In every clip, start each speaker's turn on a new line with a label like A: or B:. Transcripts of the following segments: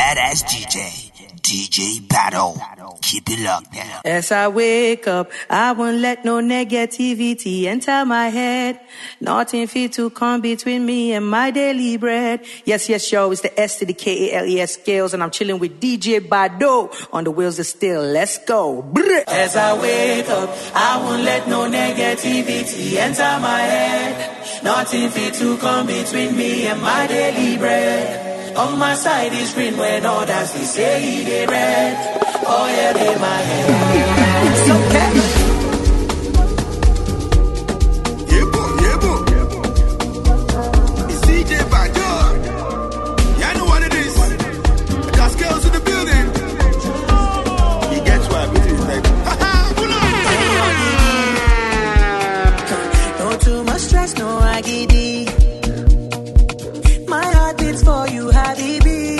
A: badass DJ Battle. Keep it locked now.
B: As I wake up, I won't let no negativity enter my head. Nothing fit to come between me and my daily bread. Yes, yo, it's the S to the K-A-L-E-S scales, and I'm chilling with DJ Bado on the wheels of steel. Let's go. As I wake up, I won't let no negativity enter my head. Nothing fit to come between me and my daily bread. On my side is green when others they say they red. Oh yeah, they my head. It's okay.
C: It's DJ Bado. Yeah, I know what it is. I got scales in the building. You get what it is, baby.
B: No too much stress, no agony. My heart beats for you, Habibi.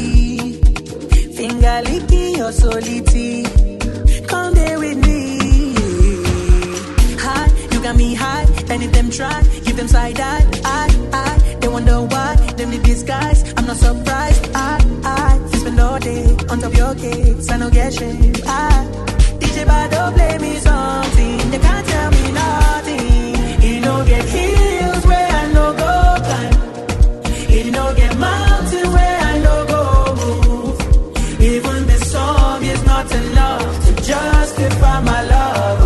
B: Finger licking your solidity. Come there with me. High, you got me high. And if them try, give them side eye. They wonder why, them the disguise. I'm not surprised. I spend all day on top of your case. I don't get shame. DJ Bado play me something. They can't tell me nothing. You don't get heels where I no go climb. You don't get mountain where I no go move. Even the song is not enough to justify my love.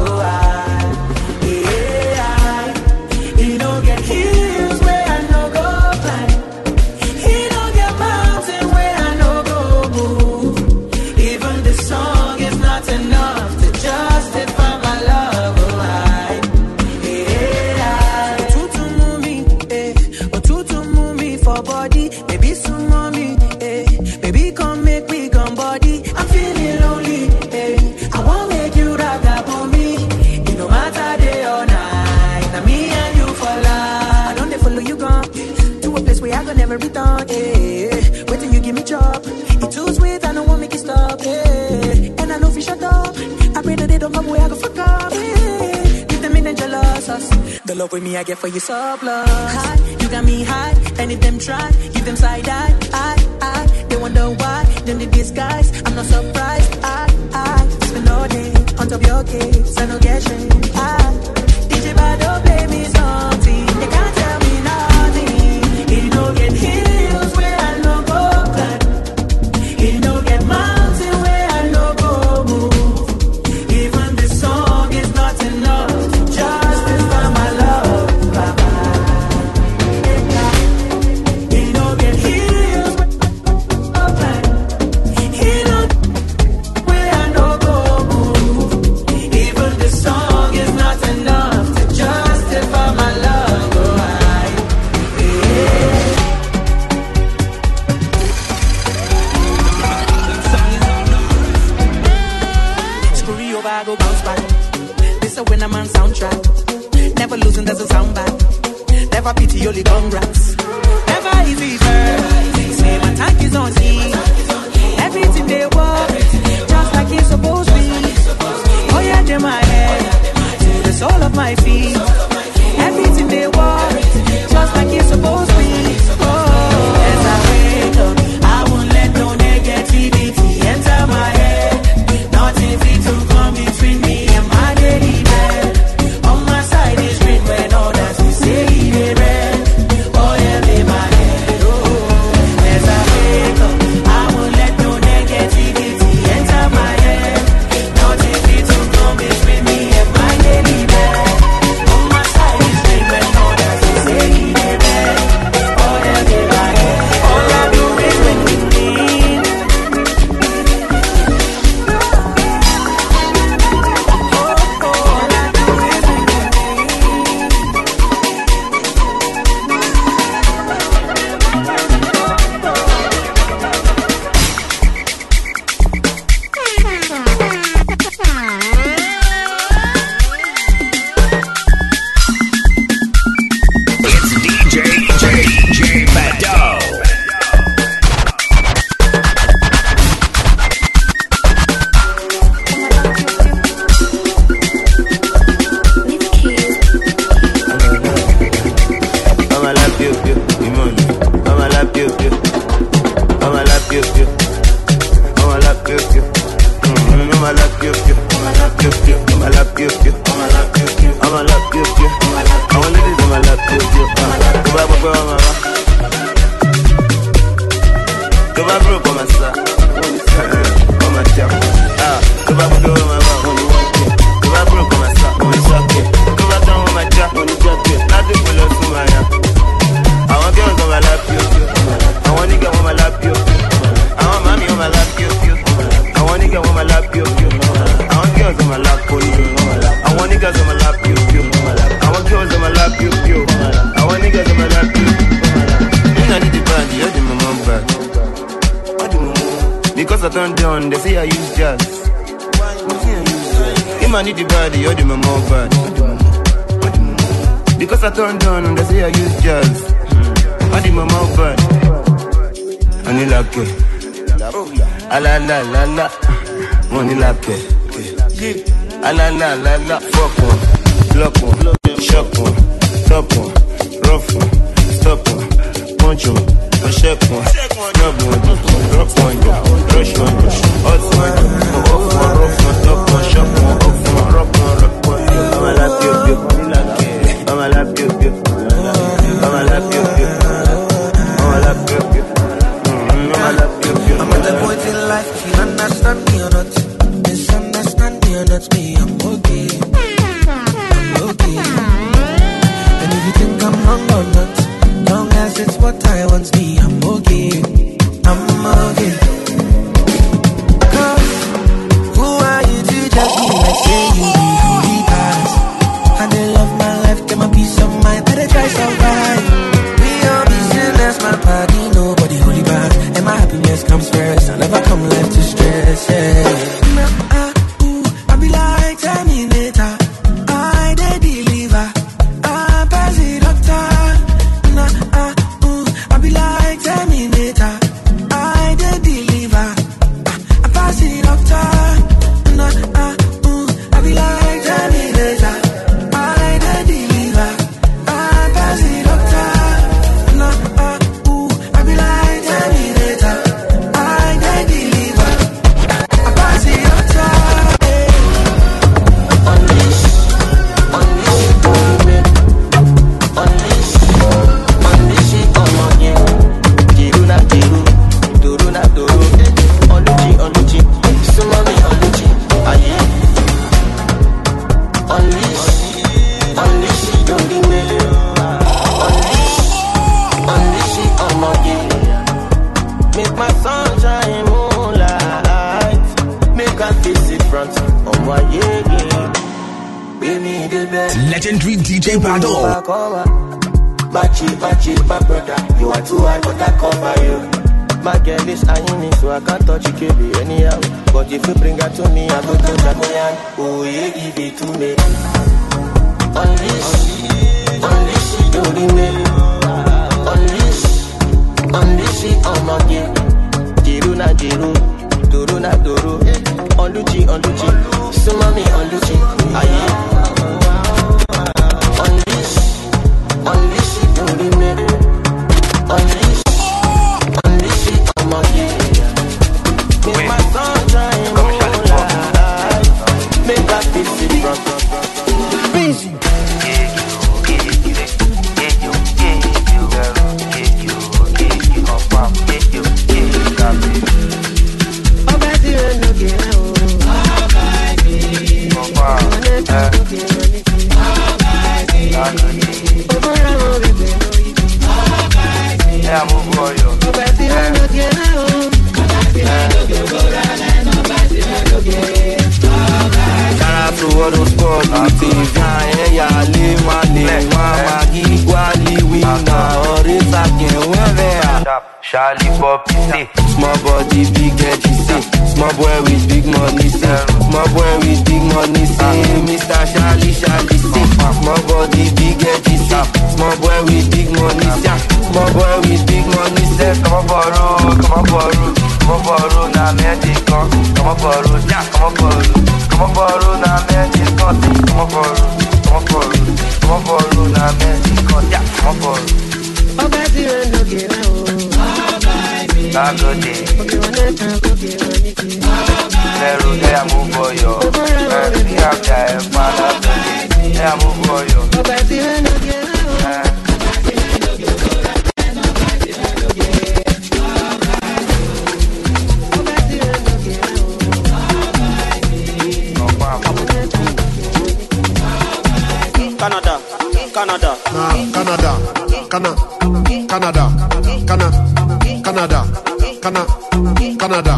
B: You don't get heels where I no go climb. You don't get mountain where I no go move. Even the song is not enough to justify my love. For body, baby, soon mommy, baby, come make me come body. I'm feeling lonely, I won't make you rag up on me. It no matter day or night. Now me and you for life. I don't follow you gone to a place where I can never return. Wait till you give me job. It's too sweet, I don't want make it stop. And I know if you shut up, I pray that they don't come where I go fuck up. Leave them in and jealous us. The love with me I get for you surplus. High, you got me high. And if them try, give them side eye. They wonder why, them the disguise. I'm not surprised. I spend all day on top of your case. I don't get shame. DJ Bado play me something. They can't tell me nothing. You don't get hills where I no go climb. You don't get mountain where I no go move. Even the song is not enough to justify my love. I go bounce back. This a when I'm on soundtrack. Never losing doesn't sound bad. Never pity, only congrats. Never easy, first. Say my tank is on C. Everything they want, just like it's supposed to be. Oh yeah, they my head to the sole of my feet. Everything they want, just like it's supposed to be. Oh, as I wake up, I won't let no negativity enter my head. Nothing fit to come between me and my daily bread. On my side is green when others will say they red. Oh yeah, they my head. Oh.
D: my bro, come and stop. Come and jump. Come back, go, my mom. Come back, bro, come and stop. Come and suck it. Come back down with my jack. Nothing will lose to my hand. I want girls on my lap, you. I want nigga on my lap, you. I want mommy on my lap, you. I want nigga on my lap, you. I want girls on my lap, you. I want niggas on my lap, you. I want girls on my lap, you. I want niggas on my lap, you. I need the band, you do my mom back. Because I turned down, they say I use jazz. If I need the body, you do my mom back. Because I turned down, they say I use jazz. I do my mom back. I need like it. La la la la. Money like it. La la la la. Fuck one, block one, shock one, top one, rough one, stop one, punch one, check one, snub one, drop one, rush one, hot one, off one, rough one, top one, shock one, off one, rock one. I'm a lap you, I'm a lap you, I'm a lap you, I'm a lap you, I'm a lap you.
B: I'm at the point in life, you understand me or not? Misunderstand me or not? Me, I'm okay. I'm okay. And if you think I'm wrong or not, long as it's what I want, me, I'm okay. I'm okay. Cause who are you to judge me like say you be who he pass? And they love my life, get my peace of mind, better try survive. We all be sinners, my party, nobody holy bad. And my happiness comes first, I never come left to stress, yeah. I be like Terminator, I they deliver, I pass the doctor. I be like Terminator, I they deliver, I pass the doctor. I be like Terminator, I they deliver, I pass the doctor. I be like Terminator, I they deliver, I pass the doctor. Unleash it on my game. Jiru na jiru, duru na duru. Oluchi, sumami oluchi, aye. Unleash it on the way. Unleash it on my game. Make my sunshine moonlight. Make I face it front on my yeah. We need the best.
A: Legendary DJ Bado.
B: Bachi, my brother, you are too high, but I cover you. My girl is eyeing me, so I can't touch you, KB, anyhow. But if you bring her to me, I go to Japan. Oh, yeah, give it to me. Unleash it, don't be me. Unleash it on my game. Jiru na jiru, duru na duru. Oluchi, sumami oluchi, aye. Unleash it, don't be me. Unleash it on my game. Make my sunshine moonlight. Make that peace in front. Busy.
D: Charlie Poppy say,
B: small body, big head, he say. Small boy with big money, say. Small boy with big money, say. Mr. Charlie say. Small body, big head, he say. Small boy with big money, say. Small boy with big money, say.
D: come on borrow, na magic gun. Come on borrow, yeah, come on borrow, na magic gun. Come on borrow, na magic gun, yeah, come on borrow. Agode, Leru, they are move for you. We have the father, they are move for you.
C: Canada, Canada,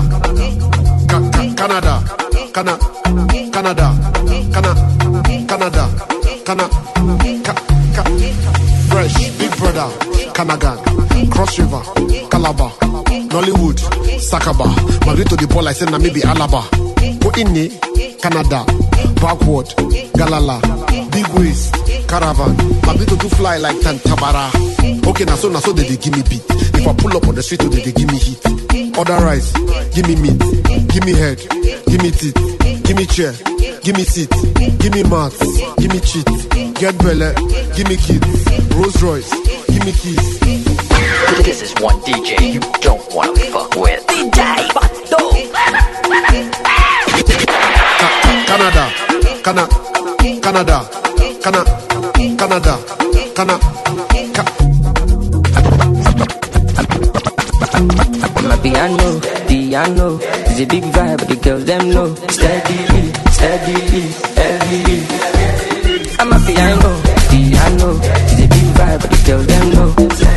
C: Fresh, Big Brother, Kanagan, Cross River, Calabar, Nollywood, Sakaba, Madrid to the ball, I said maybe Alaba. Go in Canada, Backward, Galala, Big Ways, Caravan, Madrid to fly like Tantabara. Okay, now so they give me beat. If I pull up on the street, they give me heat. Order rice, give me meat, give me head, give me teeth, give me chair, give me seat, give me maths, give me cheat, get belly, give me kids, Rolls Royce, give me keys.
E: This is one DJ you don't wanna fuck with. DJ Bato.
C: Canada,
F: My piano, is a big vibe, but the girls them know. Steadily, heavily. I'm a piano, is a big vibe, but the girls them know.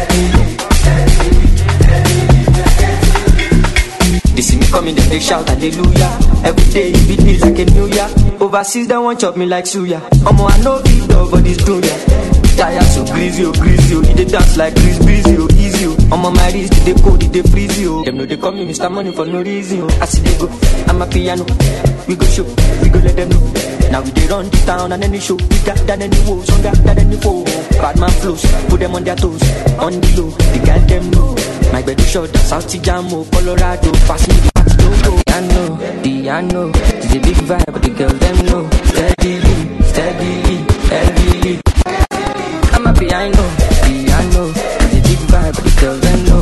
F: They see me coming, they shout hallelujah. Every day it beat me like a new year. Overseas they won't chop me like suya. I know big dog for this dunya. Tired so greasy, they dance like breezy, easy. I'm on my wrist, they cold, they freeze you. Them know they call me Mr. Money for no reason. I see they go, I'm a piano. We go show, we go let them know. Now we they run the town and any show. We got that any woes, on that any foe. Bad man flows, put them on their toes. On the low, they got them know. My bed is short, South Jamo, Colorado. Pass me the party logo. I know, it's a big vibe, but the girls them know. Steadily, heavily. I'm a piano, it's a big vibe, but the girls them know.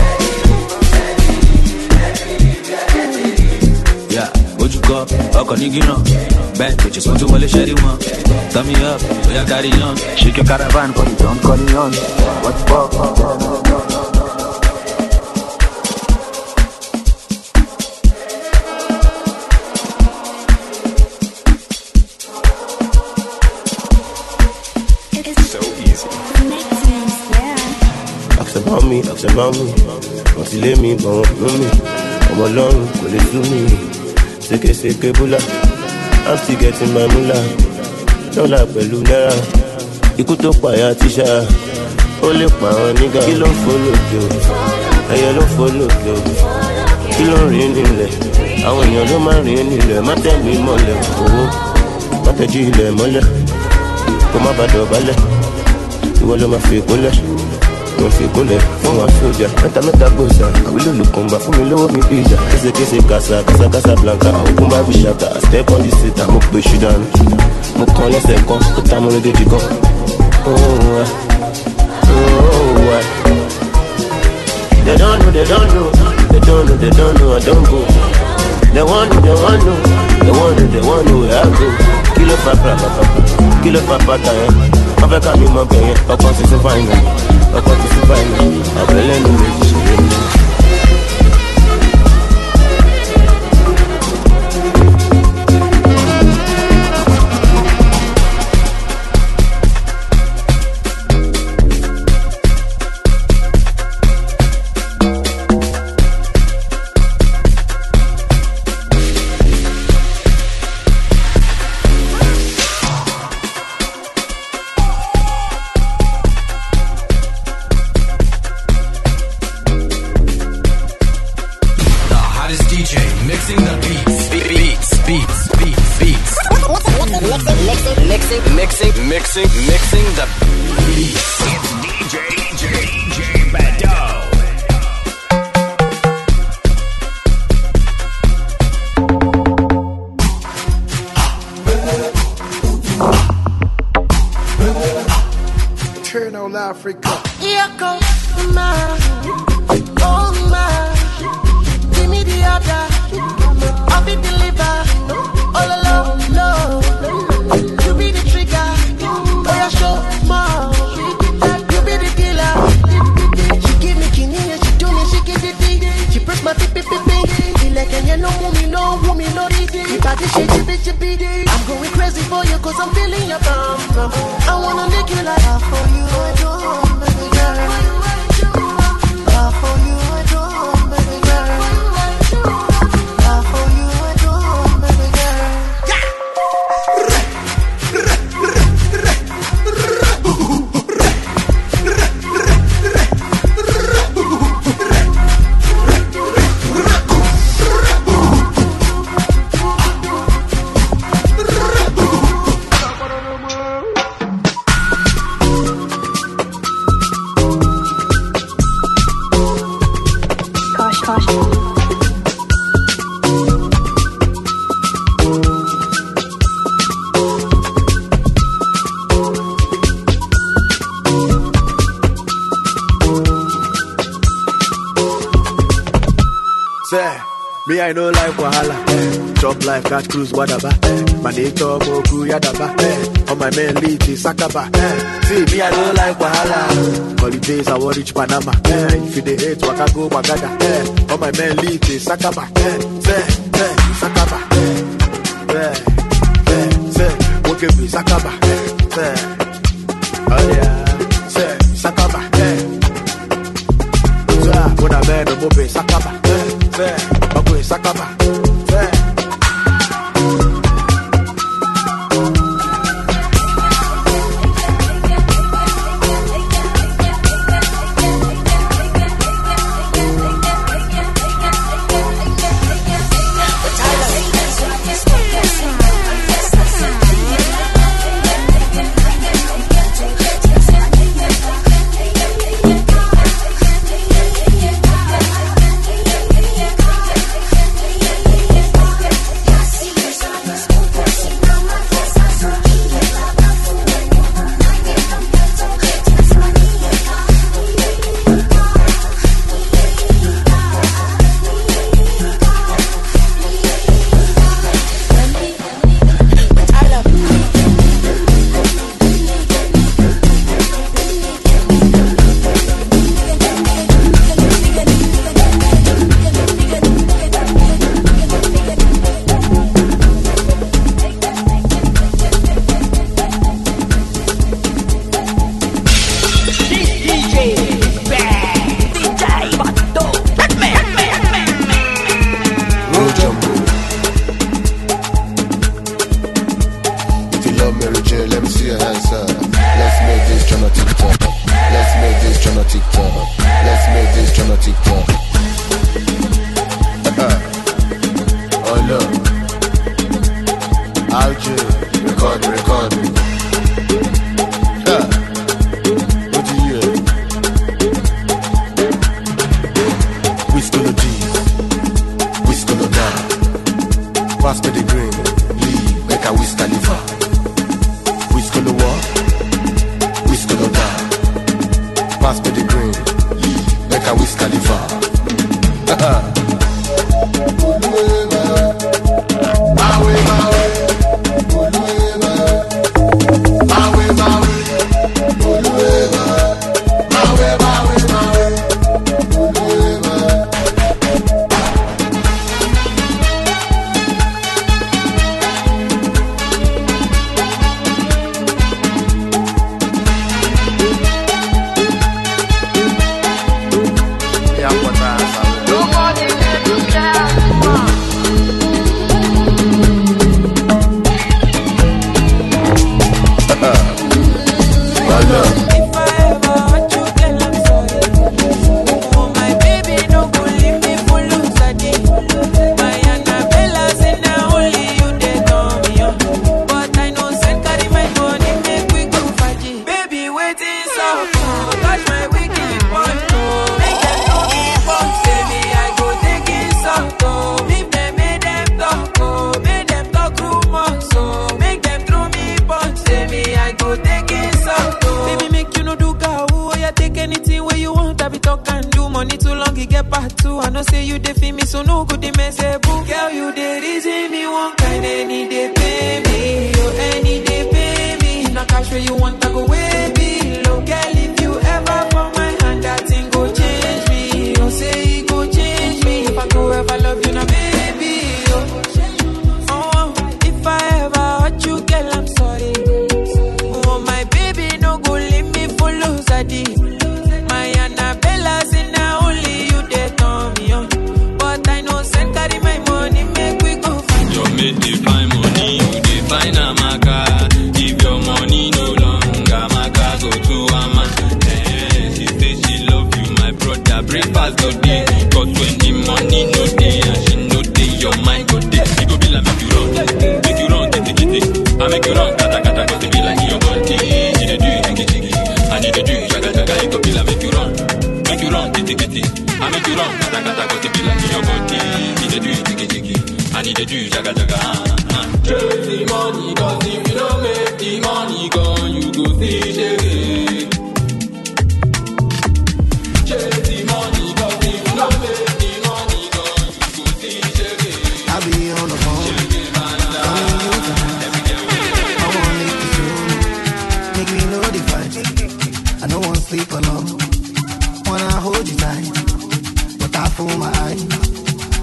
G: Yeah, what you got? Fuck on nigga, no. Bad bitches, want to wall a shady one. Turn me up, we are carry on. Shake your caravan, call it on, call it on. What's up?
D: Ask about me, wọ́n ti lé mi, but wọ́n ló mi. Ọmọ Ọlọ́run kò lè tú mi. Sékèsékè búlà, I'm still getting my moolah. Dọ́là pẹ̀lú náírà, ikú tó pààyà tíṣà. Ó lè pa àwọn nígà. Kí ló ń fò lókè o? Ẹyẹ ló ń fò lókè o. Kí ló ń rìn nílẹ̀? Àwọn èèyàn ló máa ń rìn nílẹ̀. Má tẹ̀ mí mọ́lẹ̀ owó, má tẹ̀jú ilẹ̀ mọ́lẹ̀. Kó má bàa dọ̀bálẹ̀, ìwọ ló máa fi kólẹ̀. Mo fi kólẹ̀ fún wa sójà. Mẹ́ta gbòòsà, àwílò olùkọ́nba fún mi lọ́wọ́ mi bí ìjà. Késekése kásá blanca, òkun bá bí ṣàtà. Step on the seat, mo gbé ṣú dànù. Mo kàn lẹ́sẹ̀ kan, ó ta mo lédè jù kan. They don't know, I don't go. They want know where I go. Kilo fa pata, wọ́n fẹ́ ká mi mọ bẹ̀yẹn. Ọkọ̀ ti sún fáìnà, àbẹ̀lẹ̀ ní méjì ṣe é.
H: Mixing the beats. It's DJ Bado.
C: Eternal Africa.
B: Here comes my, oh my. Give me the order, I'll be delivered. All alone, no. You be the trigger. Show more. You be the killer. She give me kidney and she do me shiki. She press my pee. He like and you know me, no easy. If I did shit, I'm going crazy for you 'cause I'm feeling your bum. I wanna make you like I for you, I do, baby girl. I for you, I do, baby girl.
I: Say, me I know life wahala. Chop life, catch cruise, whatever. My nature go crew yadaba. On my main lead is Sakaba. See, me I know life wahala. Holidays I want reach Panama. If you dey hate, waka go Bagada. On my main lead is Sakaba. Say, Sakaba. Say, okay, be Sakaba. Oh yeah, say, Sakaba. When I man, I'm moving Sakaba. I'm going Sakaba.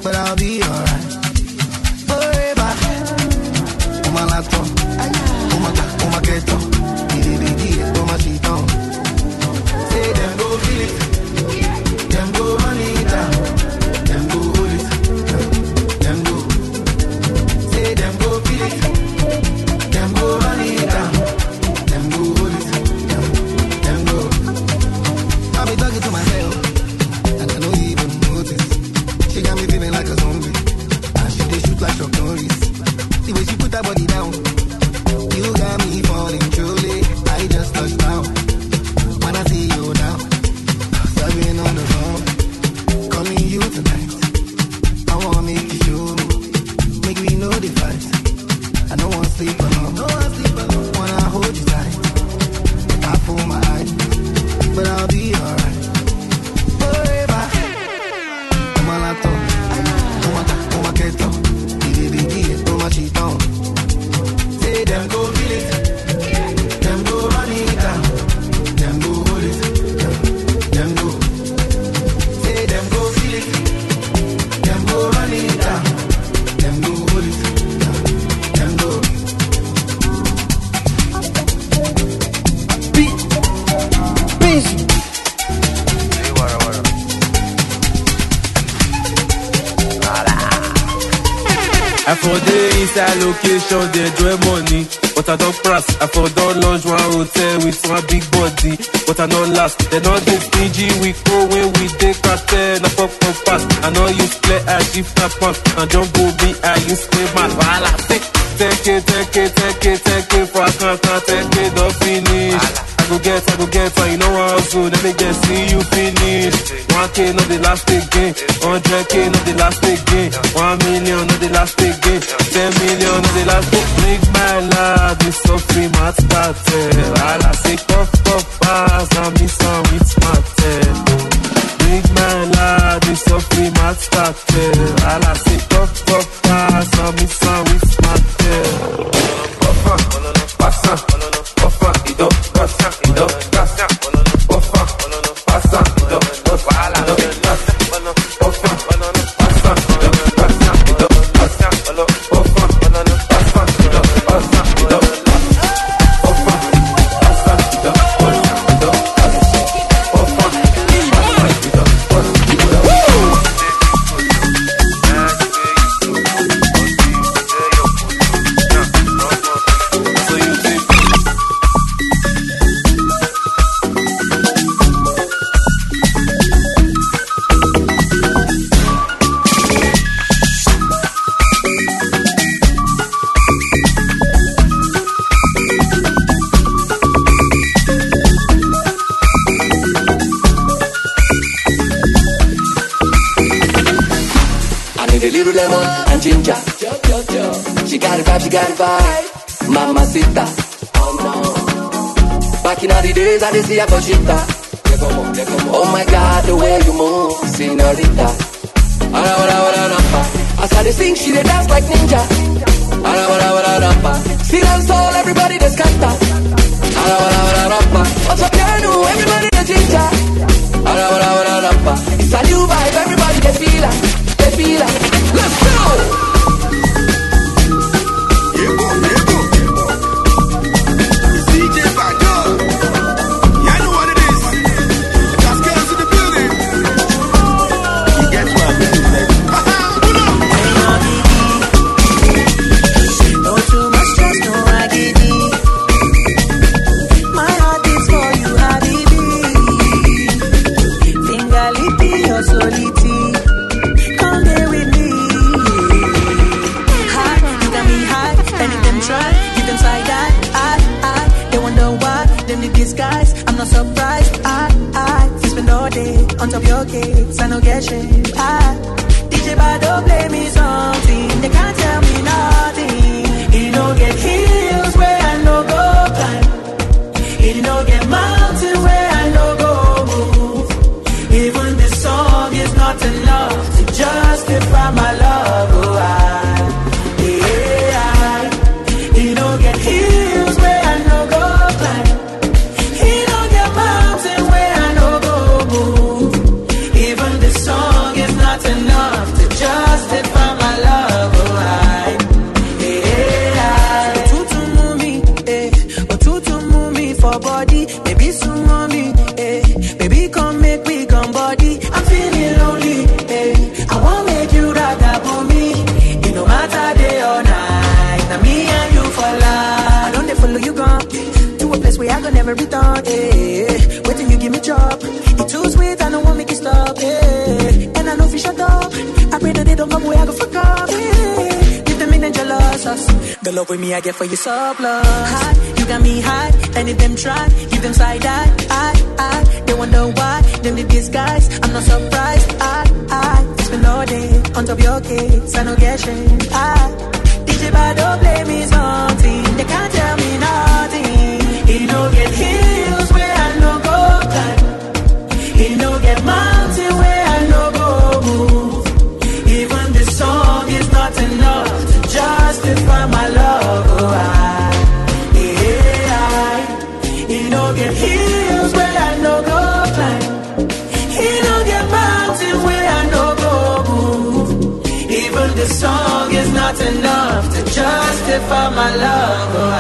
J: but I'll be alright. Forever. Oh my laptop, oh my keto, oh my sheet on. Say them go feel it, them go run it down, them go hold it, them go. Say them go feel it, them go run it down, them go hold it, them go. I'll be talking to myself, and I don't even notice. She got me feeling like a zombie, and she dey shoot like Chuck Norris. The way she put that body down, you got me falling truly. I just touched down. When I see you now, serving on the phone, calling you tonight. I wanna make you show me, make me know the fight. I don't wanna sleep alone, wanna hold you tight. I pull my eyes, but I'll be alright. Forever. Oh my laptop, oh my keto, oh my sheet on. Say them go feel it, them go run it down, them go hold it, them go. Say them go feel it, them go run it down, them go hold it, them go. Busy.
K: I for the inside location, they enjoy money. But I don't press, I for don't launch one hotel with one big body. But I don't last, they don't do stingy. We go when we take cartel, I fuck up fast. I know you play, I shift up on. And don't go me, I use play my bala. Take it, for I can't take it, don't finish. I go get, and you know what I'm soon, let me get see you finish. 1K not the last again, 100K not the last again, 1 million not the last again, 10 million not the last again. Make my life be so free, my started. All I say, puff, pass, and me some with smarted. Make my life be so free, my started. All I say, puff, pass, and me some with smarted. Passa, ido, passa, ido, passa, passa, ido,
L: lemon and ginger. She got it vibe. Mamacita. Back in all the days I did see a cosita. Oh my God, the way you move, señorita. As I sing, she dey dance like ninja. See dance all, everybody dey scatter. On top piano, everybody dey ginger. It's a new vibe, everybody dey feel it. Let's go!
M: DJ Bado. Yeah, I know what it is. Just girls in the building. You get what I'm saying?
B: No too much stress, no agony. My heart beats for you, Habibi. Finger licking your solity. Come there with me. High, you got me high. And if them try, give them side eye. They wonder why, them the disguise. I'm not surprised. I spend all day on top of your case. I no get shit. DJ Bado play me something. They can't tell me nothing. He don't get hills where I no go climb. He don't get mountains where I no go move. Even this song is not enough to justify my love. He don't get hills where I no go climb. He don't get mountains where I no go move. Even this song is not enough to justify never return. Wait till you give me chop. It's too sweet, I don't want make it stop. And I know if you shut up, I pray that they don't come away, I go fuck up. Give them in and jealous us. The love with me I get for you surplus. High, you got me high, and if them try, give them side eye. They wonder why, them the disguise. I'm not surprised. I spend all day on top of your case, I don't get shame. DJ Bado play me something, they can't tell me nothing. He no get hills where I no go climb. He no get mountain where I no go move. Even this song is not enough to justify my love. He no get hills where I no go climb. He no get mountain where I no go move. Even the song is not enough to justify my love.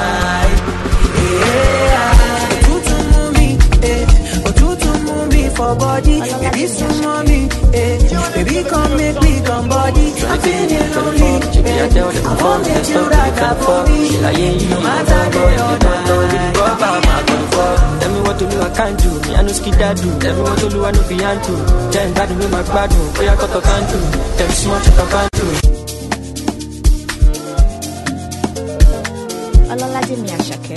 B: For body, baby, some mommy, baby, come make me come body. I'm feeling lonely, I won't let you rock up for me. No matter
F: Tell me what to do, I can't do. Me, I know skid that do. Tell me what to do, I know beyond to. Then that do my bad do. Oh, I got to can't do. Tell me smart, I can't do.
N: Olalaje mi Asake.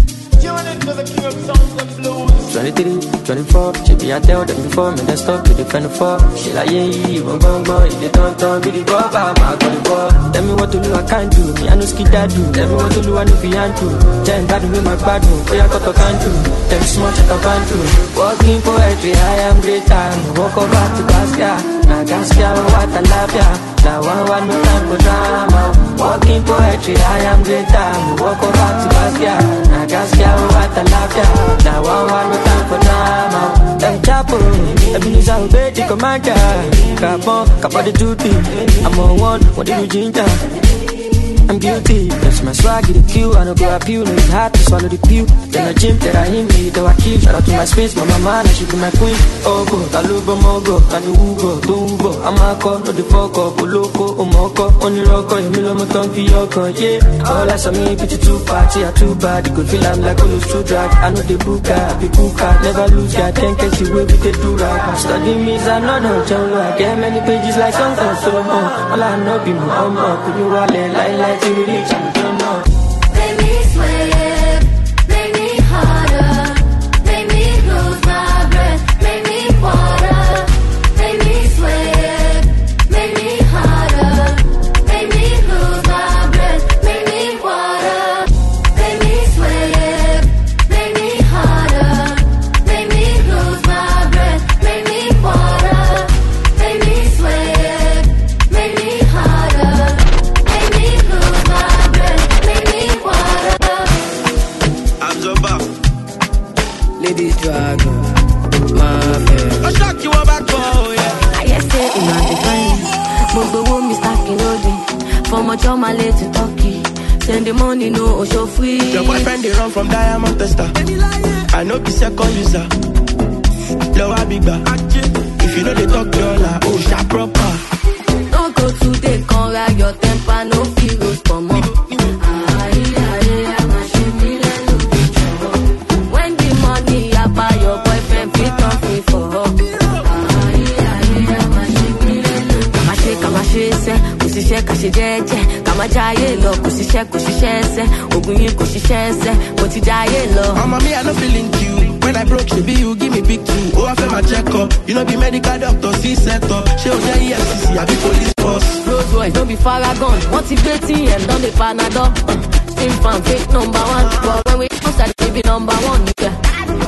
F: 23, 24, she be a tell them before me, then stop to defend the fall. She like, yeah, boy, if they don't be the rubber, I'm out of the ball. Tell me what to do, I can't do. Me, I know skid that do. Tell me what to do, I know beyond to. Then that do my bad do. Oh, I got to can't do. Tell me smart, I can't do. Walking poetry, I am greater. Walk over to Gaskia. Now Gaskia, what I love ya. Now one no time for drama. Walking poetry, I am greater. Walk over to Gaskia. Now Gaskia, what I love ya. Now one no time for drama. Then Chapo, Ebenezer obey the commander. Cap on the duty. I'm on one, what did you ginger? I'm guilty, that's my swag, the Q. I don't go appeal, no it's hard to swallow the pill. Then I gym, that I him, though I kill. Shout out to my space, my mama, and she be my queen. Oh go, Talubo Mogo, Tani Ugo, Dumbo. I'm a call, no the fuck up, Oloko, Omoko, only Rocco, Emilio Moton, Fioko, yeah. All I saw me, pity too party, I too bad. You could feel I'm like Olus too drag. I know the booker, I be cooker, never lose, God, 10 case you will be the do-rag. Study me, I know no jungle, I get many pages like songs from Solomon. All I know be Muhammad, put you all in like to reach, I don't know.
N: Make me sweat, make me harder, make me lose my breath, make me water, make me sweat, make me harder, make me lose my breath, make me water, make me sweat, make me harder, make me lose my breath, make me water, make me sweat, make me harder.
B: Ladies dragon, my fair.
O: I shock you back for yeah.
N: I just say in my define. But the woman is stacking loading. For much on my late talkie. Send the money no show free.
O: Your boyfriend they run from Diamond Tester. I know be second user. Lower big bar. If you know they talk dollar, oh sharp proper.
N: Don't go today, can't ride your temper, no feels for more. Your boyfriend fit on free for her. Kamashi se, kusishe kashi jeje. Kamajaye lo, kusishe se. Ogunyi kusishe se, kotijaye lo.
O: Mama me I no feeling you. When I broke, she be you give me big two. Oh I feel my check up. You know be medical doctor, see set up. She was there EFCC, I be police boss.
N: Rolls Royce, don't be Faragon. Motivating and don't be Panadol. Steam fan, fake number one. But when we post that, they be number one, nigga.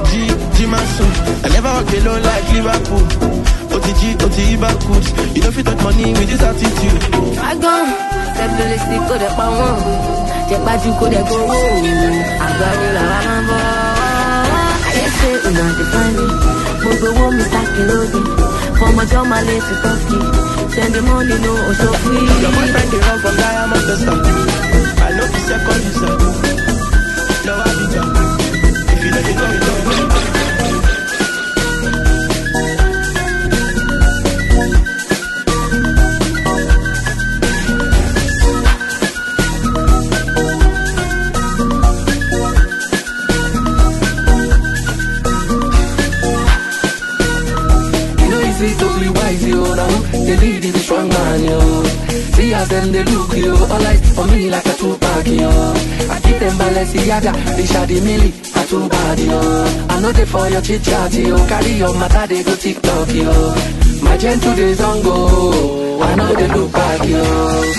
O: I never walk alone like Liverpool. OTG backwards. You don't fit touch money with this attitude.
N: I gone. Step to go the power. Check back you could go. I got you like I'm I just say you know define me. But the woman is stacking loading. For my job my late to talkie. Send the money no show free.
O: Your boyfriend they run from Diamond Tester. I know the second user. No I be done. If you know you know you don't.
P: see as them they look you. All eyes on me like a Tupac, yo. I keep them Balenciaga, they shady milli, a too bad, yo. I know they for your chit chat, yo. Carry your matter, they go TikTok, yo. My gentle days on go, I know they look back, yo.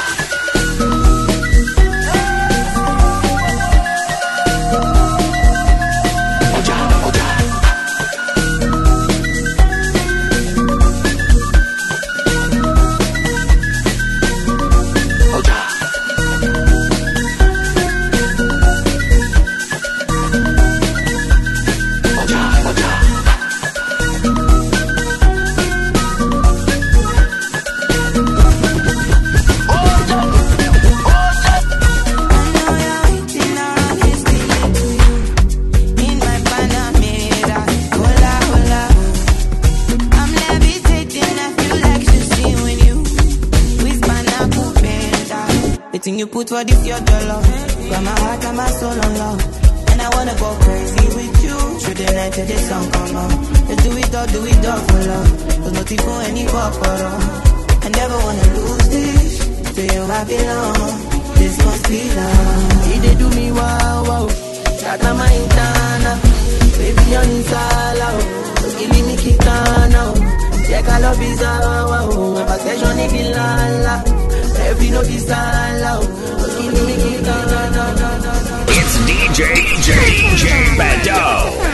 Q: You put for this your dollar. Got my heart and my soul on love. And I wanna go crazy with you. Through the night till the sun come up. Let's do it all for love. There's nothing for any corporal. I never wanna lose this. To you I belong. This must be love.
F: He they do me wow wow. Shut up my internal. Baby on inside out. Killing me kitana. Check I love is wow. My passion is la. Every note is all
H: It's DJ Bado.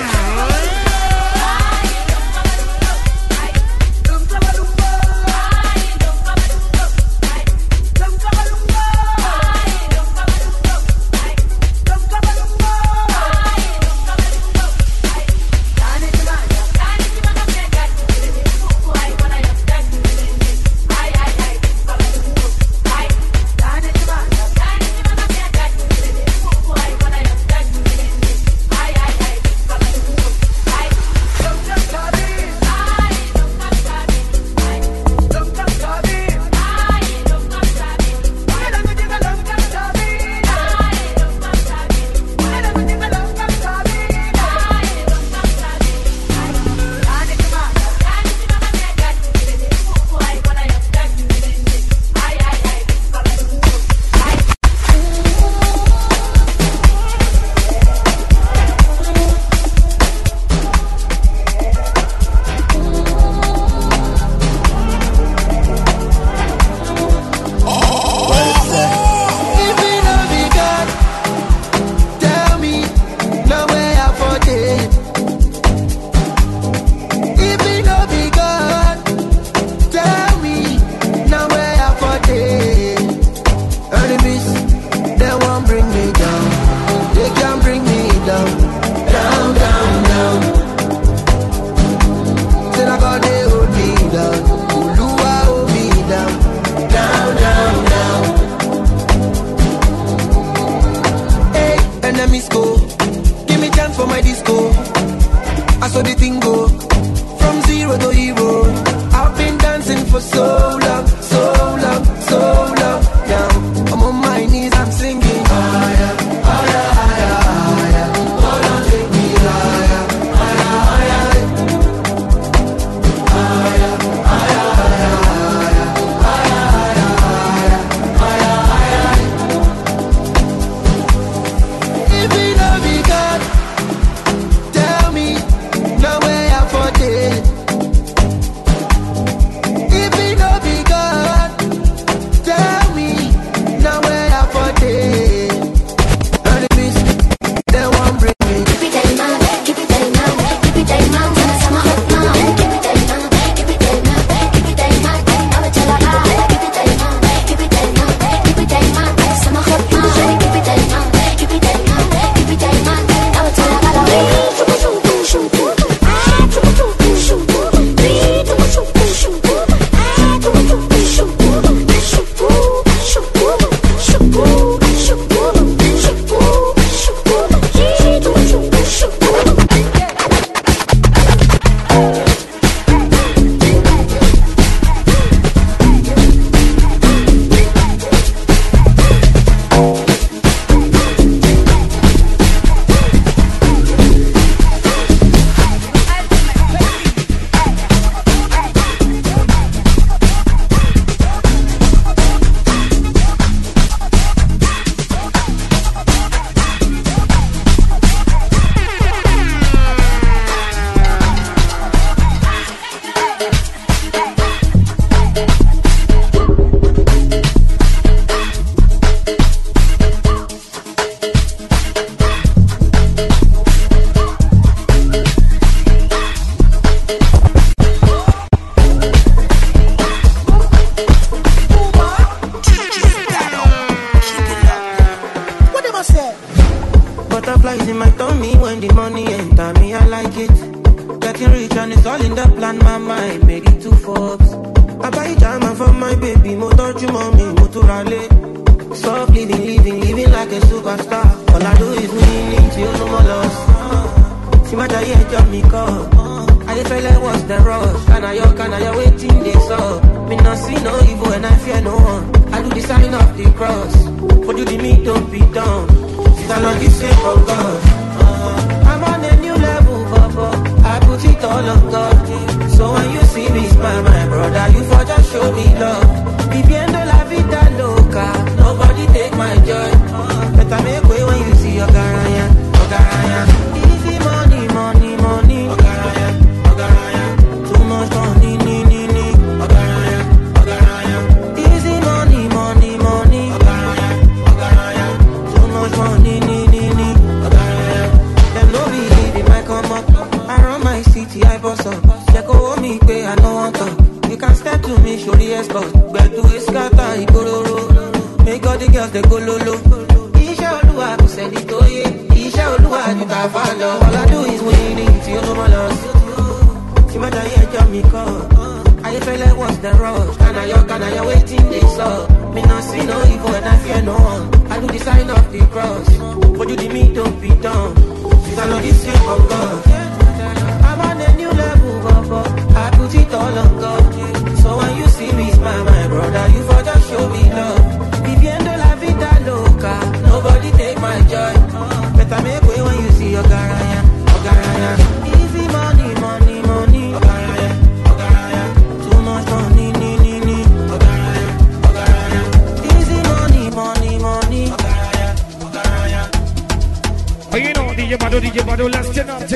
R: wine, made it to Forbes. I buy diamond for my baby, mo touch you mommy, mo to rally. Soft living like a superstar. All I do is win, till no more loss. See my day, jump me call. I feel like what's the rush? Can I waiting this up? Me not see no evil and I fear no one. I do the sign of the cross. For you the me don't be done. Since I'm not the same of God. I'm on a new level, Papa. I put it all on God. So when you see me smile, my brother, you for just show me love. Viviendo la vida loca, nobody take my joy. Better make way when you see your garaya, Ogaraya. Easy money, money, money, Ogaraya, Ogaraya. Too much money, Ogaraya, Ogaraya. Easy money, money, money, Ogaraya, Ogaraya. Too much money, Ogaraya. Them no believe it might come up. I run my city, I boss up. They go hold me, pay, I no want to. You can step to me, show the escort. But to a scatter, he go low. Make all the girls, they go low. Isha Olua, who said it, oh yeah. Isha Olua, you can follow. All I do is winning, till no more loss. See my day, jump me call. I feel like what's the rush? Can I waiting this up? Me not see no evil and I fear no one. I do the sign of the cross. For you the me don't be done. Since I know this shit from God. I'm on a new level, Papa. I put it all on God. So when you see me smile, my brother, you for just show me love. Viviendo la vida loca, nobody take my joy. Better make way when you see your garaya, Ogaraya. Easy money, money, money, Ogaraya, Ogaraya. Too much money, Ogaraya, Ogaraya. Easy money, money, money, Ogaraya, Ogaraya.
S: Oh, you know, DJ Bado, let's turn up.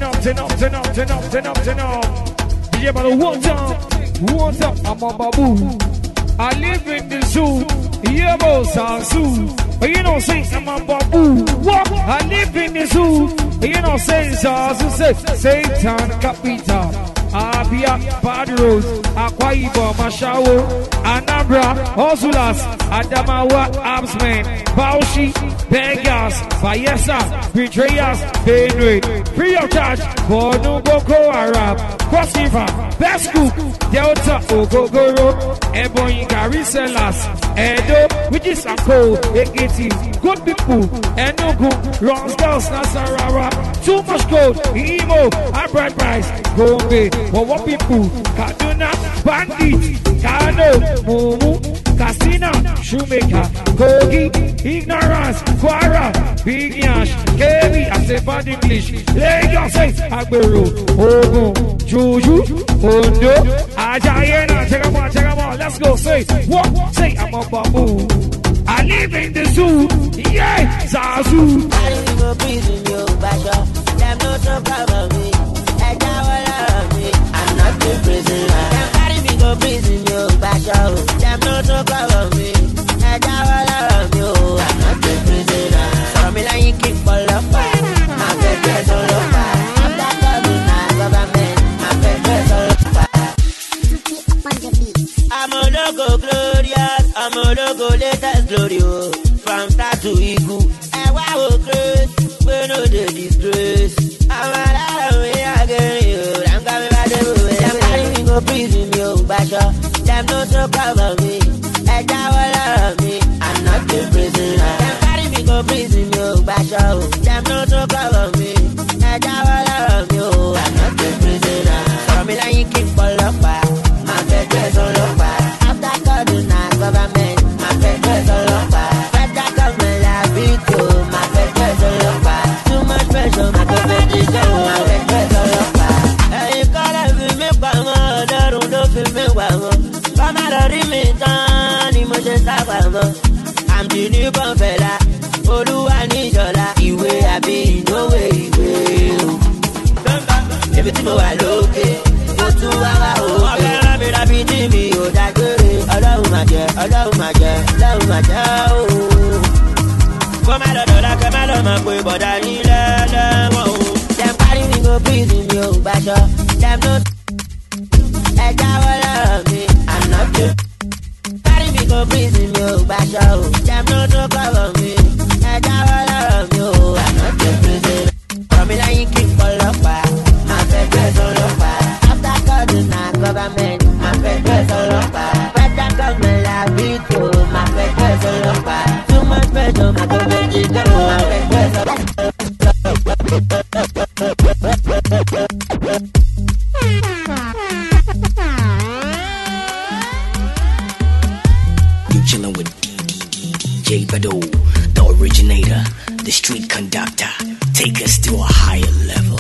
S: DJ Bado, what's up, I'm on Babu. I live in the zoo, yeah, boss, zoo. But you know, say, I'm on Babu. What? I live in the zoo, you know, say, Zazu, say, Satan, Capital. Abia, Bad Rose, Akwa Ibom, Mashawo, Anambra, Ozulas, Adamawa, Absman, Bauchi, Bengas, Bayelsa, Betrayers, Benue, free of charge for no Boko Haram, Cross River, Best Cook, Delta, Ogogoro, Ebony, Gariselas, Edo, which is a cold, Ekiti, good people, Enugu, Ronsdale, Nasarawa, too much gold, Imo, a bright price, Gombe. For what people, Kaduna, Bandit, Kano, Mumu, Castina, Shoemaker, Kogi, Ignorance, Quara, Big Yash, Kevi, I say bad English, Lagos, Agbero, Ogun, Juju, Ondo, Ajayena, check them out, let's go, say, what? Say, I'm a babu. I live in the zoo, yeah, Zazu.
Q: I live in a prison, yo, Basha, them no talk about me. I'm not the prisoner. Them carry me go prison, yo, Basha. Them no talk about me. I'm not the prisoner. So me like you keep all up. My pepper's all up. I'm that government. My pepper's all up. I'm a logo glorious. I'm a logo latest glorious. From start to eagle. And wow, grace. We know the disgrace. I'm a prison, yo, Basha. Them no talk about me. I'm not the prisoner. Them carry me go prison, yo, Basha. Them no talk about me. I'm not the prisoner. So me like you keep all up. My pepper's all up. After Kaduna government, my pepper's all up. Federal government like it too. My pepper's all up. Too much pressure, my competition. My pepper's all up. You gotta be me, I'm the new fella. Oluwa ni jola. Iwe abi no way. Everything mo wa loke. Go to our home. Ọ̀gá mi ra bí ní mi ò dágbére. Ọlọ́run máa jẹ. Kó má lọ dọ̀la kẹ́ má lọ máa pe bọ̀dá yín lẹ́lẹ́wọ̀n o. Dem carry me go prison mi ò gbàjọ. Dem no. Ẹja wọlé mi. I'm not good. Carry me go prison mi ò gbàjọ o. Dem no tó cover me. Ẹja wọlé mi o. I'm not the prisoner. From me like you keep all up. My pepper's all up. After Kaduna.
B: government, my federal ọlọ́pàá. Federal government la bí tó, my federal ọlọ́pàá. Too much pressure, my government is done, my federal ọlọ́pàá.
A: You chillin' with DJ Bado, the originator, the street conductor. Take us to a higher level.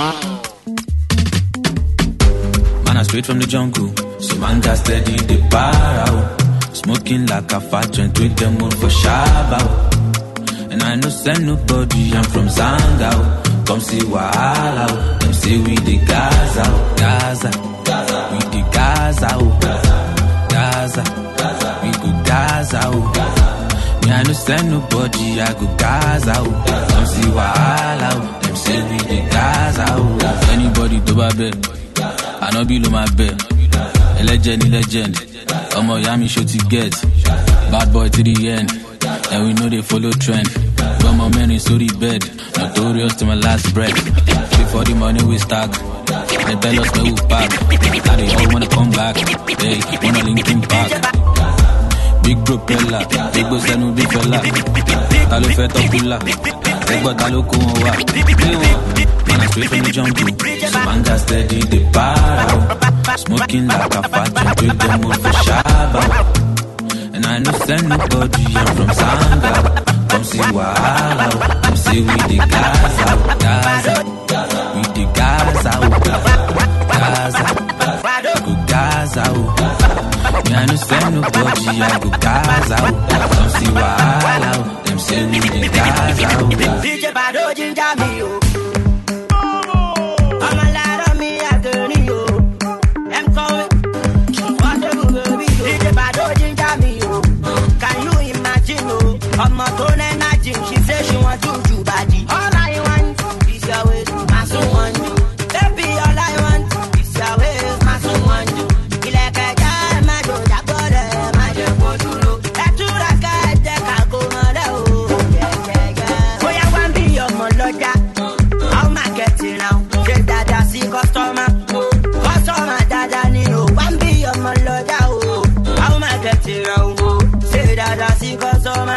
G: Man, I straight from the jungle, so man got steady the bar out. Smoking like a fat joint with them on for Shabba. And I no send nobody, I'm from Zangao. Come see Wahala, them say we the Gaza, Gaza, we the Gaza, Gaza, we go Gaza, me I no send nobody, I go Gaza, come see Wahala, them say we the Gaza. Anybody to babe, I no below my bed, a legend, Omo Yami show to get, bad boy to the end. And we know they follow trend. But my man is so the bed, notorious to my last breath. Before the money we stack, they tell us no we back. Now they all wanna come back. Hey, wanna link in back. Big propeller, big boss and no big fella. Talo fet up pulla, big but talo ko wa. Man I straight from the jungle, so man got steady the bar. Smoking like a fat joint with them on for Shabba. And I no send nobody, I'm from Zanga. Come see Wahala, come see we the Gaza, Gaza, we the Gaza, Gaza, go Gaza. Me I no send nobody, I go Gaza. Come see Wahala, them say we the Gaza.
B: DJ Bado ginger me yo, I'm a lot of me a girl yo. I'm coming, what the baby yo. DJ Bado ginger me yo. Can you imagine oh? I'm a tone and she said she want to do body. All I want is your way, my son want you. Baby, all I want is your way, my son want you. He like a guy, my dog, that brother, my dog, what you know. That you like a deck, I go on the oh, yeah. I want be your moloja. How am I getting now? Say that I see customer, dada, Nino. Want be your moloja, oh. How am I getting now? Say that I see customer.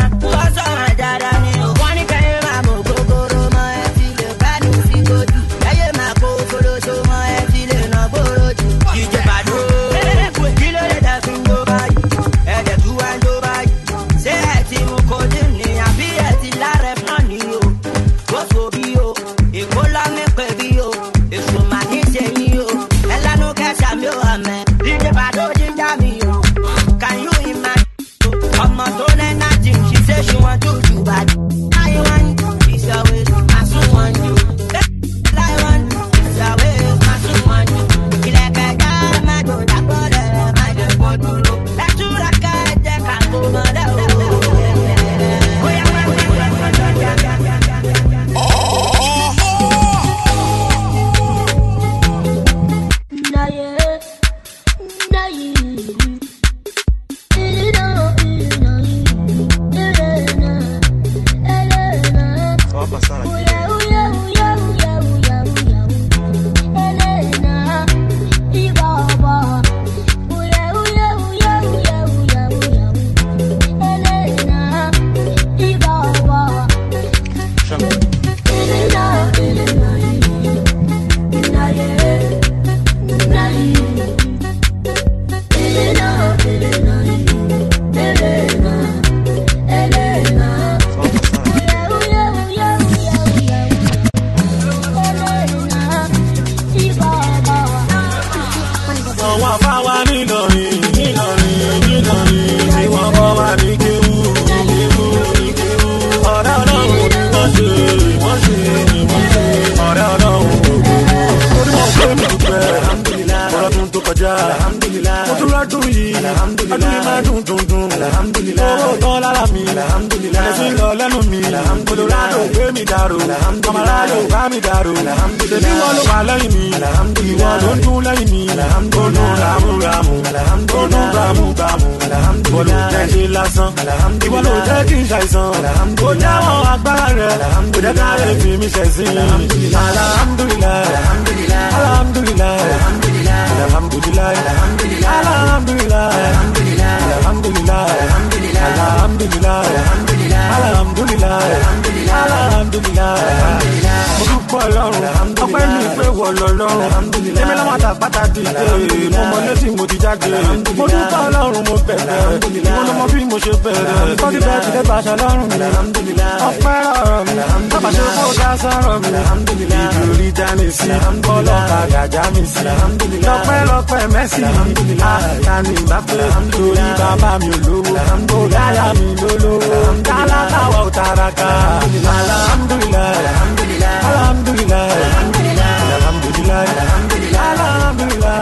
O: alhamdulillah, alhamdulillah, alhamdulillah, alhamdulillah, alhamdulillah, alhamdulillah, alhamdulillah. Mo dúpẹ́ Ọlọ́run, ọpẹ́ mi pé wọ lọ́lọ́run. Èmi lọ́wọ́ àtàpátá dìde, mo mọ létí mo ti jáde. Mo dúpẹ́ Ọlọ́run, mo bẹ̀rẹ̀, ìwọ ló mọ bí mo ṣe bẹ̀rẹ̀. Tọ́jú bẹ́ẹ̀ ti dé bàṣà lọ́rùn mi. Ọpẹ́ ọ̀rọ̀ mi, bàbá ṣe kó dá sọ̀rọ̀ mi. Ìdúrí dání sí, ọlọ́kadà já mi sí. Lọ́pẹ́ mẹ́sì, àtàní ìbápẹ́. Torí bàbá mi ò lówó, ó dáyà mi lólówó. Tálákàwọ̀ ò tàràkà. Alhamdulillah, alhamdulillah, alhamdulillah, alhamdulillah, alhamdulillah.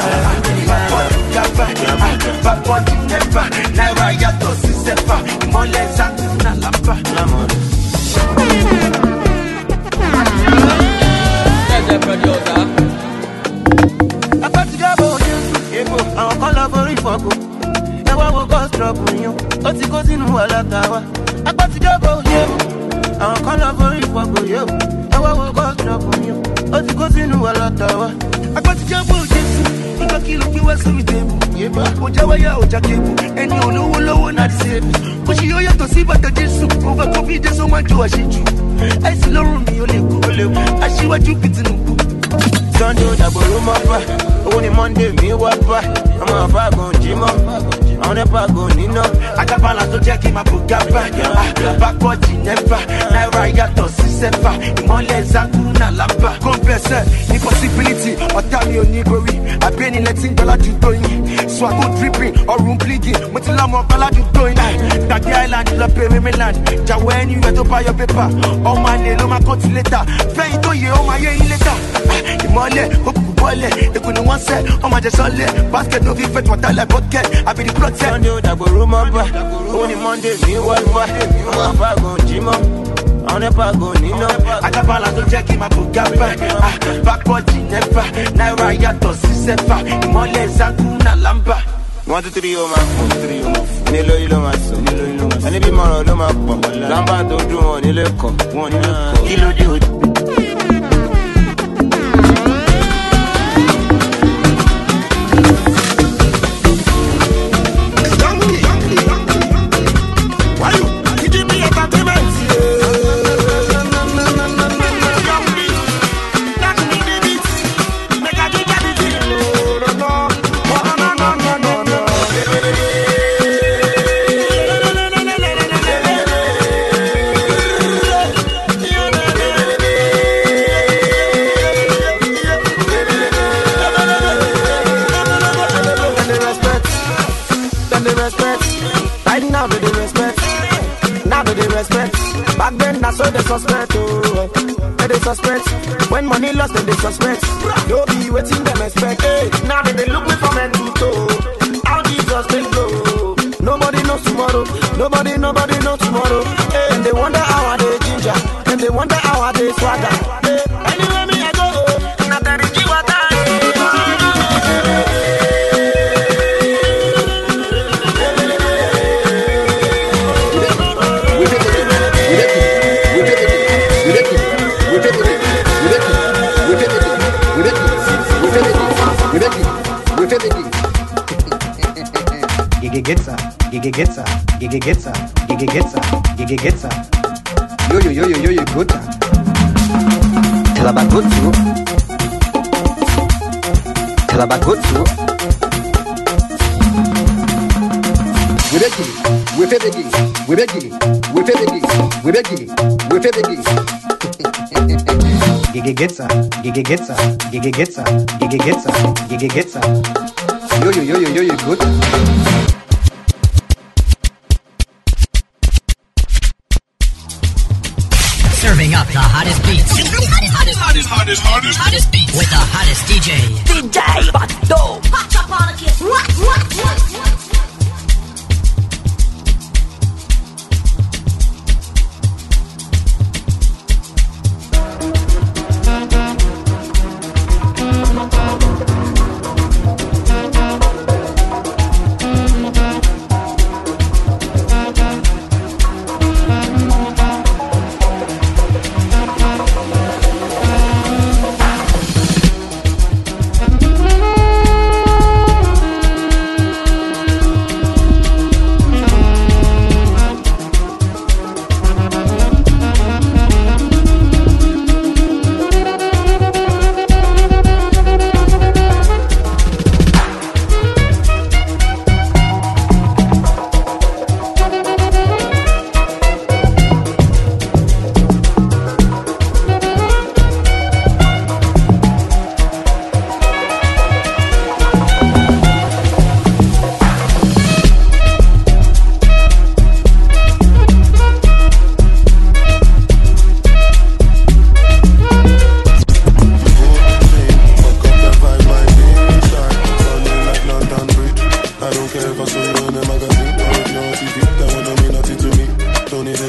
T: Bàbá ti nẹ́fà, náírà yàtọ̀ sí sẹ́fà. Ìmọ̀lẹ̀ ṣàkóso làbà.
R: Àpàtìjábọ̀ ojú èbò àwọn kan lọ borí ìfọ̀kù. Ẹ wá wo ghost drop yín, ó ti kó sínú ọlọ́ta wa. Àpàtìjábọ̀ ojú èbò àwọn kan lọ borí ìfọ̀kù yóò. Ẹ wá wo ghost drop yín, ó ti kó sínú ọlọ́ta wa. Àpàtìjábọ̀ ojú èbò nígbà kí ló gbé wá sómi tèbù. Ó já wáyà ó já kébù, ẹni olówó lọ́wọ́ náà ti ṣèbù. Kò ṣe yóò yàtọ̀ sí bàtà Jésù, kò bá kó bí Jésù máa jọ àṣejù. Àìsí lọ́rùn mi ò lè kú, aṣíwájú Pìtìnùbù.
O: Sunday ó dàgbòrò mọ́ fà, owó ni Monday mi wá fà. Ọmọ àfàgùn jí mọ́, àwọn nípa gùn níná.
T: Àjàbálà tó jẹ́ kí n máa bò gábà. Bákọ́jì nẹ́fà, náírà yàtọ̀ sí sẹ́fà. Ìmọ̀lẹ̀ Zakuna lábà. Kọ́ńpẹ́sẹ̀ ní possibility, ọ̀tá mi ò ní gorí. Àbẹ́nilẹ̀ tí ń gbọ́ ládùúgbò yín. Swago dripping, ọ̀run bleeding. Mo ti lámọ̀ ọ̀pá ládùúgbò yín. Tàbí Island lọ pé Maryland. Jàwọ́ ẹni ìwé tó bá yọ pépà. Ọmọ àlè ló máa kọ́tí létà. Fẹ́yìn tó yẹ ó máa yé yín létà. Ìmọ̀lẹ̀ ó kúkú bọ́lẹ̀. Èkó ni wọ́n sẹ́, ọmọ àjẹsọ́lẹ̀. Basket no fit fetch water like bucket. Àbí the protect.
O: Sunday ó dàgbòrò mọ́ fà, owó ni Monday mi wá fà. Ọmọ àfàgùn jí mọ́, àwọn nípa gùn níná.
T: Àjàbálà tó jẹ́ kí n máa bò gábà. Bákọ́jì nẹ́fà, náírà yàtọ̀ sí sẹ́fà. Ìmọ̀lẹ̀ Zakuna lámbà.
O: 1, 2, 3 ó máa fò, nílò yìí ló máa sọ. Ẹni bí mọ̀ràn ló máa pọ̀, lámbà tó dùn wọn nílé kọ̀. Kí ló dé òjò?
R: So they suspect, oh, they suspect. When money lost, then they suspect. No be waiting them expect. Hey, now they look me from head to toe. How Jesus they go? Nobody knows tomorrow. Nobody knows tomorrow. Hey, and they wonder how I they ginger, and they wonder how I they swagger. Hey, anywhere me I go, not that it's
U: Gigegeta. Yo, gota. Talabagotu. Gigegeta. Yo, gota.
A: Serving up the hottest beats. Hottest beats. With the hottest DJ. DJ Bado. Pop up on a kiss. What?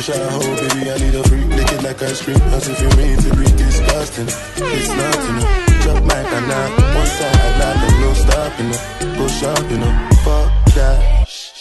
E: a shower, baby, I need a freak. Lick it like ice cream, as if you mean to be disgusting. It's nothing, drop my banana. One side, I got them, no stopping. Go shopping, fuck that.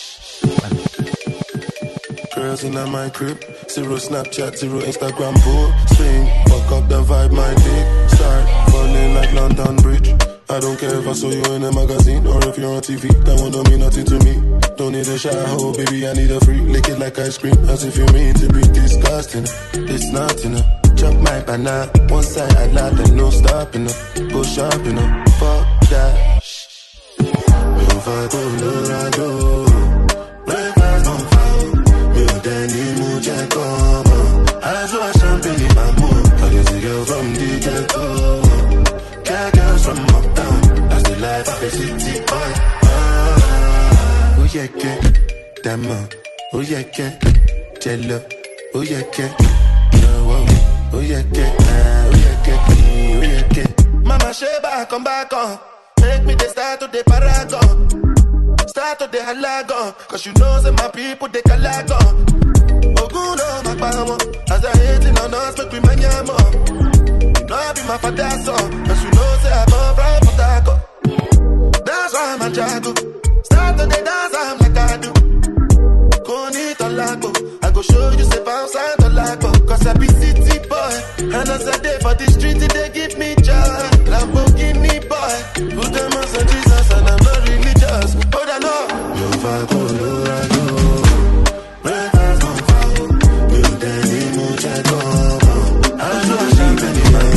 E: Girls in my crib, zero Snapchat, zero Instagram posting. Fuck up the vibe, my dick start falling like London Bridge. I don't care if I saw you in a magazine or if you're on TV. That one don't mean nothing to me. Don't need a shower, baby, I need a freak. Lick it like ice cream, as if you mean to be disgusting. It's nothing, chop my banana. One side, I got them, no stopping. Go shopping, fuck that. If I don't know, I do. Danny Muja come I saw champagne in my mood. I can see girl from the ghetto. Cat girls from uptown. That's the life of a city boy. Oh yeah, get Dama. Oh yeah, get Jello. Oh yeah, get oh yeah, get oh yeah, get Mama Sheba, come back on. Make me the start to the paragon. Start to the halagon, cause you know that my people they calagon. Oguno makbamo, as I hating on us, make we manyamo. You know I be my father's son, cause you know say I come from Potako. That's why I'm a jago. Start to the dance, I'm like I do. Koni Tolago, I go show you say bounce and Tolago. Cause I be city boy, and as I day for the street, they give me joy. Lamborghini boy, put them on St. Jesus and I'm not religious. Oh, I know. You fight for Lorado. Breakfast on fire. You Danny Mucha come. I saw a champagne in my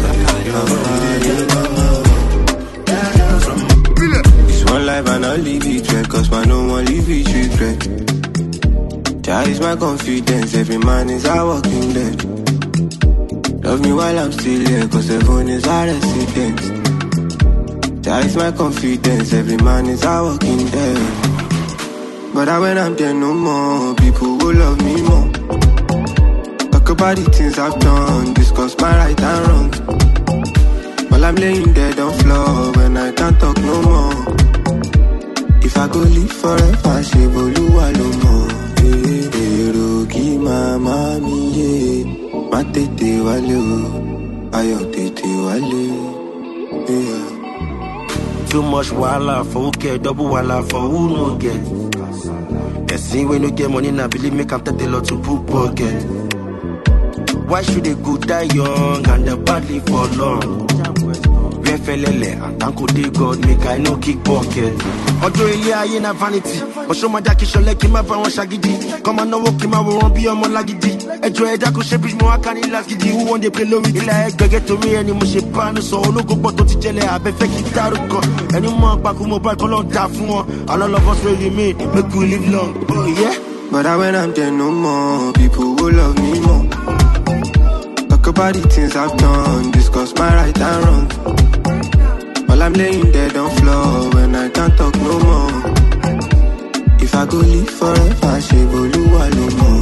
E: mood.
V: It's one life and I'll leave it red. Cause man no one leave it regret. Jah is my confidence. Every man is a walking dead. Love me while I'm still here. Cause everyone is a resident. That is my confidence, every man is a walking dead. But when I'm there no more, people will love me more. Talk about the things I've done, discuss my right and wrong. While I'm laying dead on floor, when I can't talk no more. If I go live forever, she will no more. Rogi mama mi ma tete wale, ayo tete wale, yeah.
W: Too much wala for who care, double wala for who no get. They see when you get money, now believe me, can take a lot to put pocket. Why should they go die young and the badly for long? Where felele and thank you God make I no kick pocket. Although ilé ayé na vanity, Osho ma jaki shole ki ma ba won shagidi. Come on, no walk ki ma won be omo lagidi. Ejo ẹja ko ṣe bridge mo akani last gidi. Who want they play low with ilé ẹgbẹ̀gẹ̀ to me any mo ṣe panu so ológo gbọ́ tó ti jẹ́lẹ̀ abẹ́fẹ́ kí dárúkọ. Ẹni mọ̀ pa kú mobile kọ́ ló dá fún wọn. And all of us will remain, make we live long. Oh yeah.
V: But when I'm there no more, people will love me more. Talk about the things I've done, discuss my right and wrong. While I'm laying dead on floor, when I can't talk no more. If I go live forever, she will no more.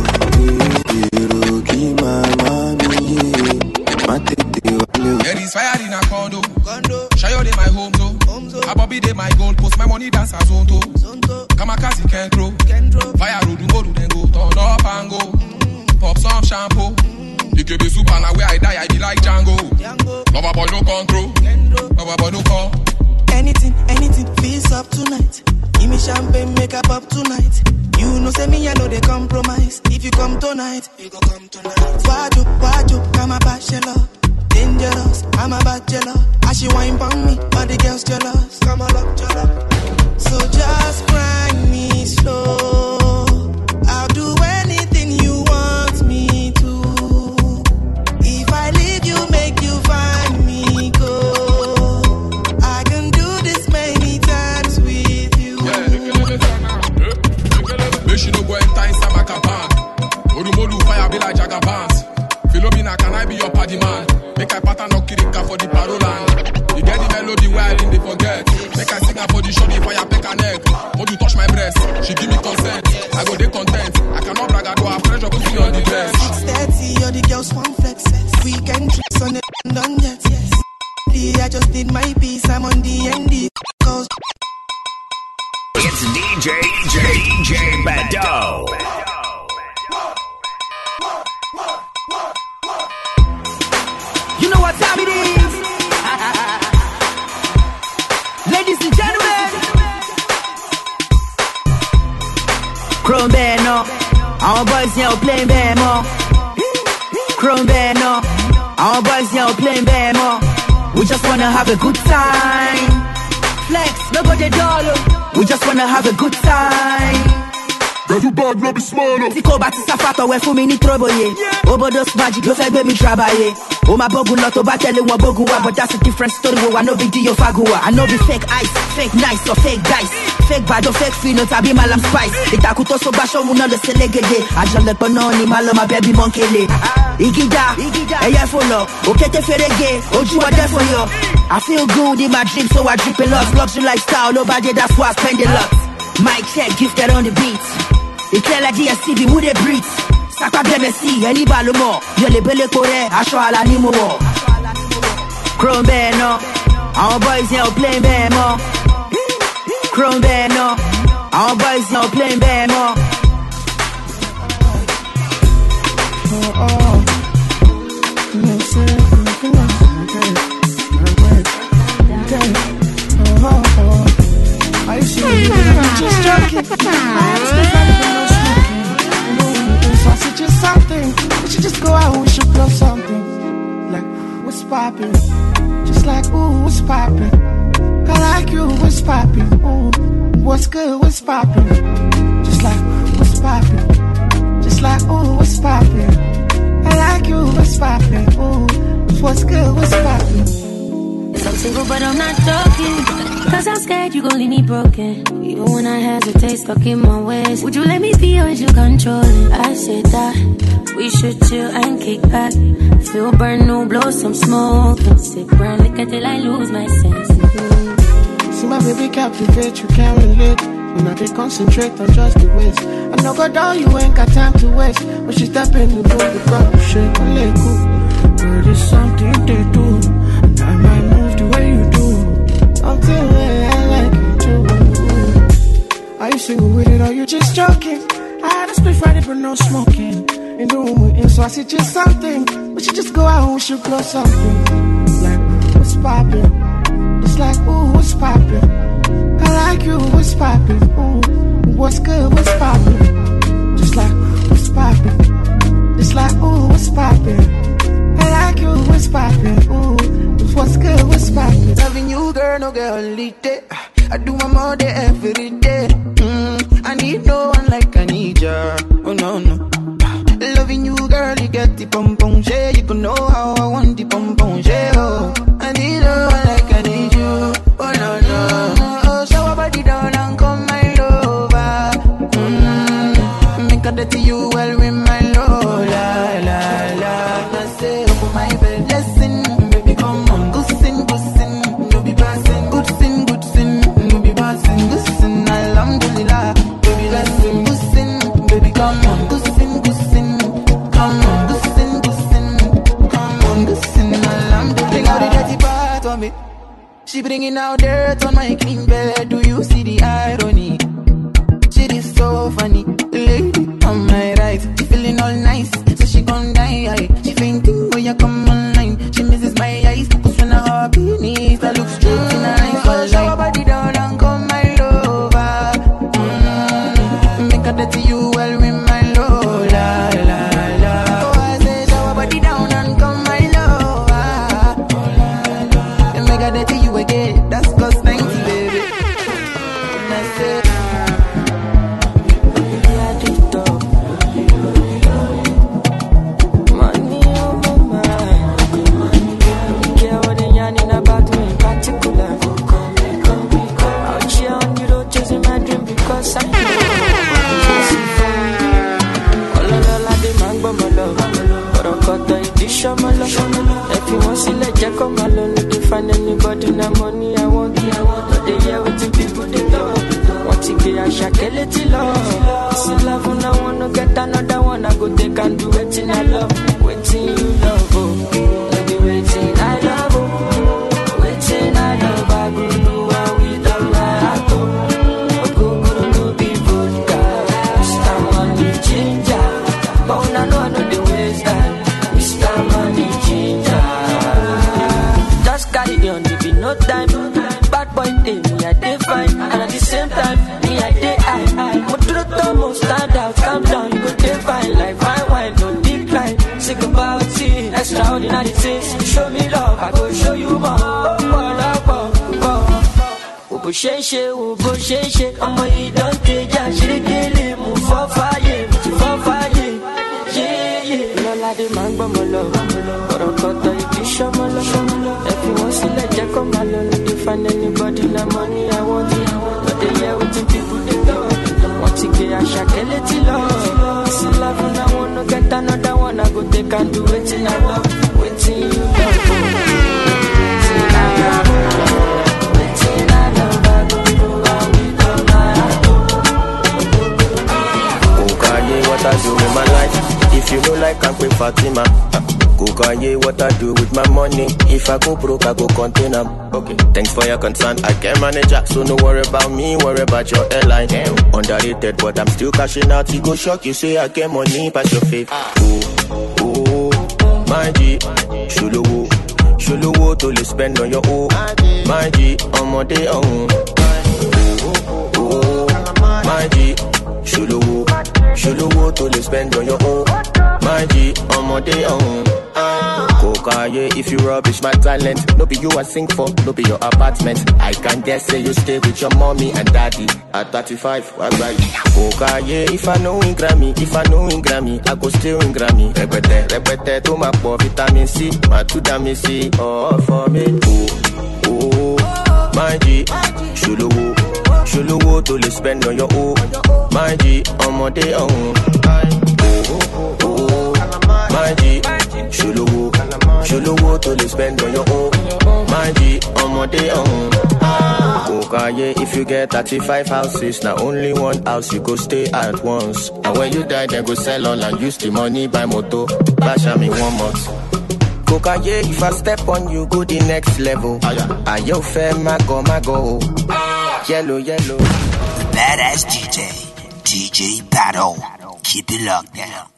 X: There is fire in a condo. Shayo de my home though. Abobi de my gold post. My money dance as zonto. Kamakazi can't throw. Fire road do modu then go. Turn up and go. Pop some shampoo. You can be super now where I die. I be like Django. Lover boy no control. Lover boy no call.
Q: Anything feels up tonight. Give me champagne, make up up tonight. You know say me I know they compromise. If you come tonight, you go come tonight. Waju, come a bachelor. Dangerous, I'm a bachelor. As she wine on me, all the girls jealous. Come on up, jealous. So just grind me slow. I'll do anything you want me to. If I leave you, make you find me go. I can do this many times with you.
X: Make she no go enter inside my caban. Modu fire be like Jagabans. Philomena, can I be your party man? Make I pattern no kirika for the parolan. You get the melody where I didn't forget. Make I sing her for the show before I pick her neck. Modu touch my breast, she give me consent. I go dey content. I cannot brag, I do have pressure, put me on the dress.
Q: 6:30, all the girls want flex. Weekend trips on the London jets. Yes. I just did my piece, I'm on the ND. Cause
H: it's DJ Bado.
B: Chrome band, no. Our boys here playing band more. Chrome band, no. Our boys here playing band more. We just wanna have a good time. Flex, nobody dollar. We just wanna have a good time.
E: Every bag no be small no.
B: Tiko bati safato we fún mi ní trouble ye. Obodos magic ló fẹ́ gbé mi trabaye. O ma bogun lọ tó bá tẹ̀lé wọn bogun wa, but that's a different story. Wo I no be dio faguwa. I no be fake ice, fake nice or fake dice. Fake bad or fake fino tàbí malam spice. Ìtàkùn tó so bá ṣọ́mu náà ló ṣe légede. Àjọlẹ̀pọ̀ náà ni màá lọ máa bẹ́ẹ̀ bí mọ́ńkélé. Ìgídá, ẹyẹ fò lọ, òkété fèrègé, ojú ọdẹ fò yọ. I feel good in my dream, so I drip a lot. Luxury lifestyle, nobody, that's why I spend a lot. Mic check, gifted on the beat. Ìtẹ́ la DSTV, who they breathe. Sapa BMC, ẹni bá ló mọ̀. Yọlẹ̀ bẹ́lẹ̀ kó rẹ̀, aṣọ àlà ni mo wọ̀. Chrome bẹ́ẹ̀ náà, àwọn boys yẹn ò play bẹ́ẹ̀ mọ́. Chrome bẹ́ẹ̀ náà, àwọn boys yẹn ò play bẹ́ẹ̀ mọ́.
C: I see you just joking. So just something. We should just go out and we should blow something. Like, what's poppin'? Just like, ooh, what's poppin'? I like you, what's poppin'? Ooh, what's good, what's poppin'? Just like, what's poppin'? Just like, ooh, what's poppin'? I like you, what's poppin'? Ooh, what's good, what's poppin'?
N: Yes, I'm single, but I'm not joking. Cause I'm scared you gon' leave me broken. Even when I hesitate, stuck in my ways. Would you let me be or would you control it? I said that we should chill and kick back. Feel burn, no blow some smoke. Sip burn, liquor till I lose my sense.
C: See my baby captivate, you can't relate. When I can concentrate on just the ways. I know God down, you ain't got time to waste. When she step in the door, the crowd shake and let go. Girl, it's something they do, and I might move the way you do. Something way I like it too. Are you single with it or you just joking? I had a split Friday but no smoking. In the room with him, so I said just something. We should just go out and we should blow something. Like, what's poppin'? It's like, ooh, what's poppin'? I like you, what's poppin'? Ooh, what's good, what's poppin'? Just like, what's poppin'? It's like, ooh, what's poppin'? I like you, what's poppin'? Ooh, what's good, what's poppin'?
D: Loving you, girl, no girl, holiday. I do my more day every day. I need no one like I need ya. Oh no, no. Loving you, girl, you get the pom pom shade. You can know how I want the pom pom shade. Oh, I need no one like I need you. Oh no, no. Oh, shower body down and come my lover. Make a dirty you well with my love. La la la. I say open my bed, listen, baby, come on, go sin, go sin. No be passing, good sin, good sin. No be passing, good sin. Alhamdulillah, baby, listen, good sin, baby, come on, good sin, good sin. Come on, good sin, good sin. Come on, good sin. Alhamdulillah. Bring out the dirty part of me. She bringing out dirt on my clean bed. Do you see the irony? She is so funny, lady on my right. She feeling all nice, so she gon' die. She fainting when you come online. She misses my eyes, cause when I hop beneath, I look straight in her eyes. Oh, shower body down and come my lover. Make a dirty you well with my love. La la la. Oh, I say shower body down and come my lover. And make a dirty you again. That's cause 90, baby. And I say
F: if you want to let Jack come alone, you can find anybody na money I want. But they hear what people they love. Want to get a shakeleti love. See love and I wanna get another one. I go take and do waiting I love. Waiting you love, oh. Let me waiting I love, oh. Waiting I love, I go do what we don't like, oh. Go no be vodka. Mr. Money Ginger. But when I know the waste time. Just carry on, there be no time. Bad boy day, me I dey fine, and at the same time, me I dey high. But to the most time. fine like fine wine, no decline. Sick about it, extraordinary things. Show me love, I go show you more. Bó ṣe ṣe, ọmọ yìí don tẹja, ṣíríkìlì mú fọ́ fàyè, yéyé. Lọ́ládé máa ń gbọ́mọ lọ, kọ̀rọ̀kọ̀tọ̀ ìbí ṣọ́mọ lọ. Ẹ fi wọ́n sílẹ̀ jẹ́ kó máa lọ, no dey find anybody na money I want. No dey hear wetin people dey talk, wọ́n ti gbé Àṣàkẹ́ létí lọ. Sí love na one, no get another one, I go take and do wetin I love, wetin you love. Wetin I love.
I: What I do with my life, if you don't like, I'm with Fatima. Kukaye, what I do with my money, if I go broke, I go contain 'em. Okay, thanks for your concern, I can manage that, so no worry about me, worry about your airline. Damn, underrated, but I'm still cashing out. You go shock, you say I get money, pass your faith. Oh, my G, Shuluwo, to le spend on your own. My G, on my day on. Oh, my G, Shuluwo, to le spend on your own. My G, on my day on. Kokaye, if you rubbish my talent, no be you I sing for, no be your apartment. I can guess say you stay with your mommy and daddy. At 35, why right? Kokaye, if I know in Grammy, I go still in Grammy. Repete, to my poor vitamin C, my two vitamin C, all for me. Oh, my G, Shuluwo, to le spend on your own. My G, on my day on. My G, Shuluwo, to le spend on your own. My G, on my day on. Kokaye, if you get 35 houses, now only one house you go stay at once. And when you die, then go sell all and use the money buy moto. Bash me 1 month. Kokaye, if I step on you, go the next level. Ayo fair, mago. Yellow.
A: Badass DJ Battle. Keep it locked down.